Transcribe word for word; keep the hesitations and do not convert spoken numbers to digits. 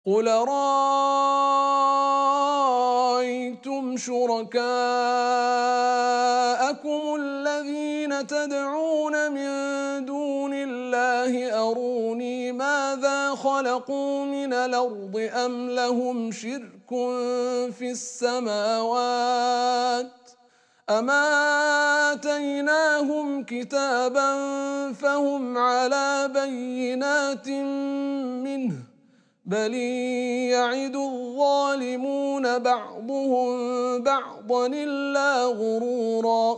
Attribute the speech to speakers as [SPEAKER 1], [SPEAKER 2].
[SPEAKER 1] قُلْ أَرَأَيْتُمْ شُرَكَاءَكُمُ الَّذِينَ تَدْعُونَ مِن دُونِ اللَّهِ أَرُونِي مَاذَا خَلَقُوا مِنَ الْأَرْضِ أَمْ لَهُمْ شِرْكٌ فِي السَّمَاوَاتِ أَمْ آتَيْنَاهُمْ كِتَابًا فَهُمْ عَلَىٰ بَيِّنَاتٍ مِّنْهُ ۚ بَلْ يَعِدُ الظَّالِمُونَ بَعْضُهُم بَعْضًا إِلَّا غُرُورًا